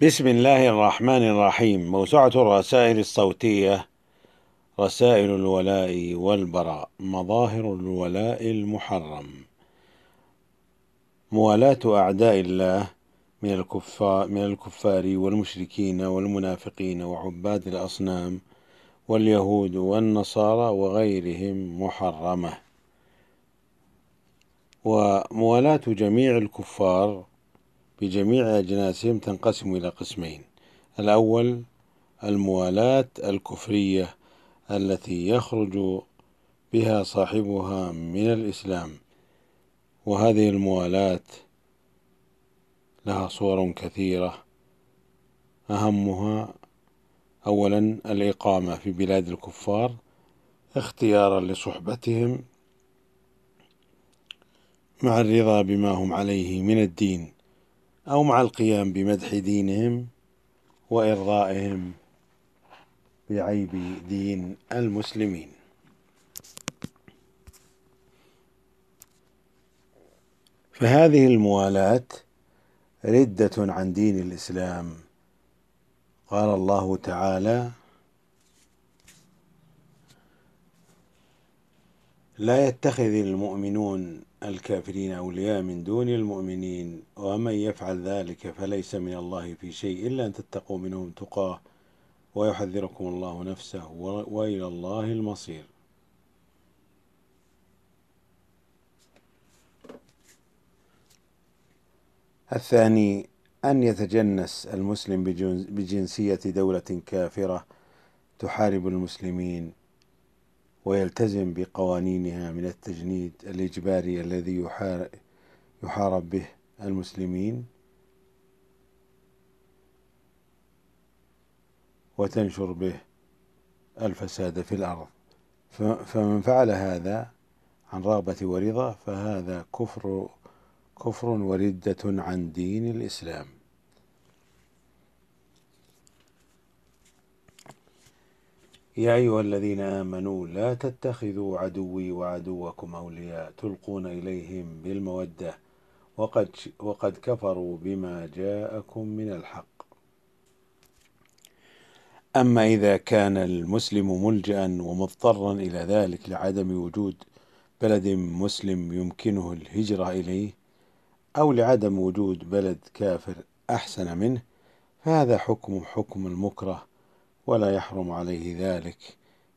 بسم الله الرحمن الرحيم. موسوعة الرسائل الصوتية: رسائل الولاء والبراء، مظاهر الولاء المحرم. موالاة أعداء الله من الكفار والمشركين والمنافقين وعباد الأصنام واليهود والنصارى وغيرهم محرمة. وموالاة جميع الكفار بجميع أجناسهم تنقسم إلى قسمين: الأول الموالاة الكفرية التي يخرج بها صاحبها من الإسلام، وهذه الموالاة لها صور كثيرة، أهمها أولا الإقامة في بلاد الكفار اختيارا لصحبتهم مع الرضا بما هم عليه من الدين، أو مع القيام بمدح دينهم وإرضائهم بعيب دين المسلمين. فهذه الموالاة ردة عن دين الإسلام. قال الله تعالى: لا يتخذ المؤمنون الكافرين أولياء من دون المؤمنين ومن يفعل ذلك فليس من الله في شيء إلا أن تتقوا منهم تقاه ويحذركم الله نفسه وإلى الله المصير. الثاني أن يتجنس المسلم بجنسية دولة كافرة تحارب المسلمين ويلتزم بقوانينها من التجنيد الإجباري الذي يحارب به المسلمين وتنشر به الفساد في الأرض. فمن فعل هذا عن رغبة ورضا فهذا كفر وردة عن دين الإسلام. يا أيها الذين آمنوا لا تتخذوا عدوي وعدوكم أولياء تلقون إليهم بالمودة وقد كفروا بما جاءكم من الحق. أما إذا كان المسلم ملجأ ومضطرا إلى ذلك لعدم وجود بلد مسلم يمكنه الهجرة إليه، أو لعدم وجود بلد كافر أحسن منه، فهذا حكم المكره، ولا يحرم عليه ذلك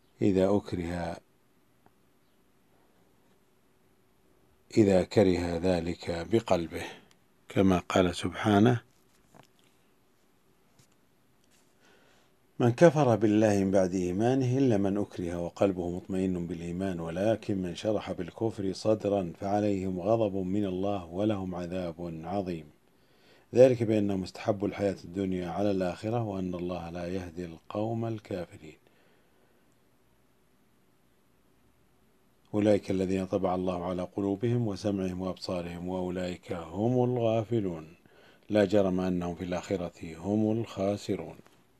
إذا كره ذلك بقلبه، كما قال سبحانه: من كفر بالله من بعد إيمانه إلا من أكره وقلبه مطمئن بالإيمان ولكن من شرح بالكفر صدرا فعليهم غضب من الله ولهم عذاب عظيم، ذلك بأنهم استحبوا الحياة الدنيا على الآخرة وأن الله لا يهدي القوم الكافرين. أولئك الذين طبع الله على قلوبهم وسمعهم وأبصارهم وأولئك هم الغافلون، لا جرم أنهم في الآخرة هم الخاسرون.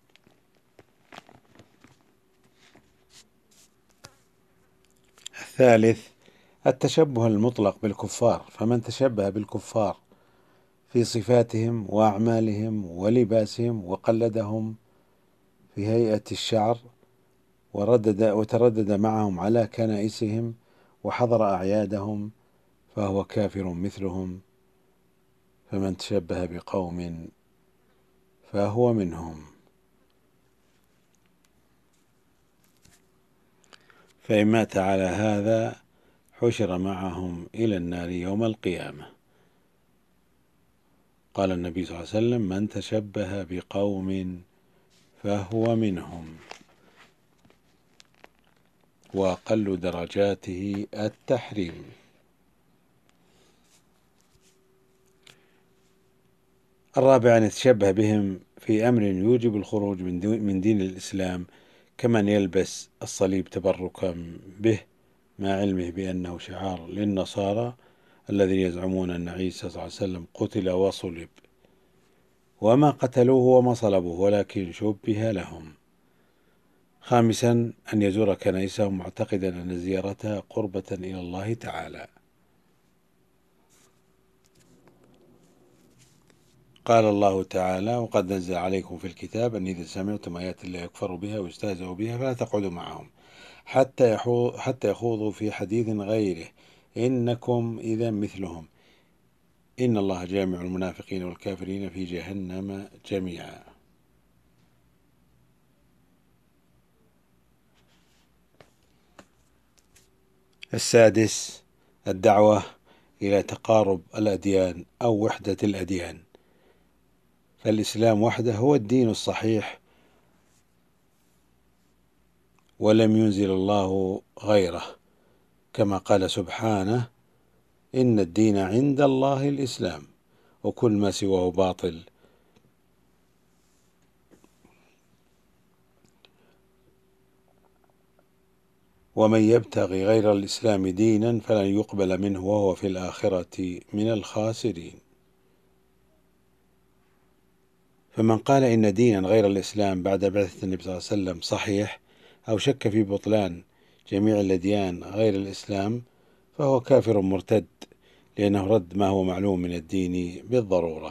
الثالث التشبه المطلق بالكفار، فمن تشبه بالكفار في صفاتهم وأعمالهم ولباسهم وقلدهم في هيئة الشعر وتردد معهم على كنائسهم وحضر أعيادهم فهو كافر مثلهم، فمن تشبه بقوم فهو منهم، فإن مات على هذا حشر معهم إلى النار يوم القيامة. قال النبي صلى الله عليه وسلم: من تشبه بقوم فهو منهم. وأقل درجاته التحريم. الرابع أن يتشبه بهم في أمر يوجب الخروج من دين الإسلام، كمن يلبس الصليب تبركا به مع علمه بأنه شعار للنصارى الذين يزعمون أن عيسى صلى الله عليه وسلم قتل وصلب، وما قتلوه وما صلبوه ولكن شبه لهم. خامسا أن يزور كنائسهم معتقدا أن زيارتها قربة إلى الله تعالى. قال الله تعالى: وقد نزل عليكم في الكتاب أن إذا سمعتم آيات الله يكفر بها ويستهزأ بها فلا تقعدوا معهم حتى يخوضوا في حديث غيره إنكم إذا مثلهم إن الله جامع المنافقين والكافرين في جهنم جميعا. السادس: الدعوة إلى تقارب الأديان أو وحدة الأديان، فالإسلام وحده هو الدين الصحيح ولم ينزل الله غيره، كما قال سبحانه: إن الدين عند الله الإسلام وكل ما سواه باطل. ومن يبتغي غير الإسلام دينا فلن يقبل منه وهو في الآخرة من الخاسرين. فمن قال إن دينا غير الإسلام بعد بعثة النبي صلى الله عليه وسلم صحيح أو شك في بطلان جميع الأديان غير الإسلام فهو كافر مرتد، لأنه رد ما هو معلوم من الدين بالضرورة.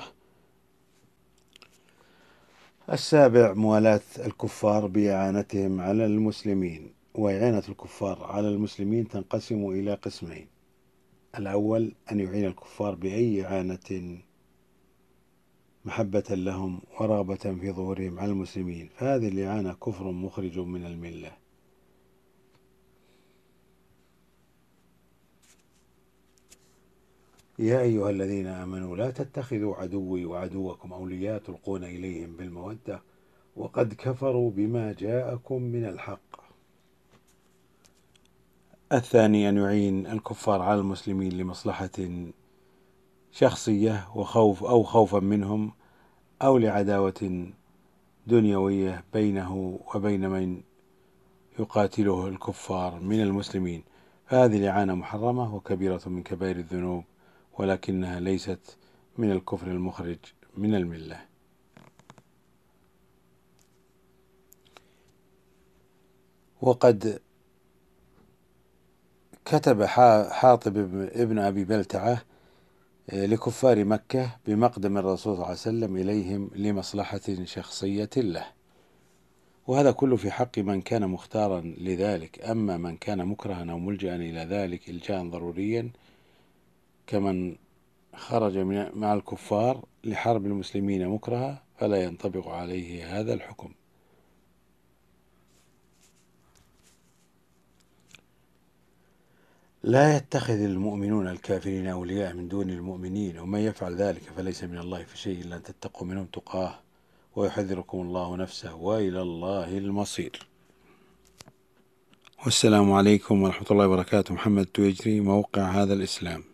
السابع: موالاة الكفار بإعانتهم على المسلمين. وإعانة الكفار على المسلمين تنقسم إلى قسمين: الأول أن يعين الكفار بأي إعانة محبة لهم ورغبة في ظهورهم على المسلمين، فهذه الإعانة كفر مخرج من الملة. يا أيها الذين آمنوا لا تتخذوا عدوي وعدوكم أولياء تلقون إليهم بالمودة وقد كفروا بما جاءكم من الحق. الثاني أن يعين الكفار على المسلمين لمصلحة شخصية خوفا منهم أو لعداوة دنيوية بينه وبين من يقاتله الكفار من المسلمين، فهذه الإعانة محرمة وكبيرة من كبائر الذنوب، ولكنها ليست من الكفر المخرج من الملة. وقد كتب حاطب ابن أبي بلتعة لكفار مكة بمقدم الرسول صلى الله عليه وسلم إليهم لمصلحة شخصية له، وهذا كله في حق من كان مختارا لذلك. أما من كان مكرها أو ملجأ إلى ذلك إلجاء ضروريا كمن خرج مع الكفار لحرب المسلمين مكرها فلا ينطبق عليه هذا الحكم. لا يتخذ المؤمنون الكافرين أولياء من دون المؤمنين، ومن يفعل ذلك فليس من الله في شيء إلا أن تتقوا منهم تقاه ويحذركم الله نفسه وإلى الله المصير. والسلام عليكم ورحمة الله وبركاته. محمد التويجري، موقع هذا الإسلام.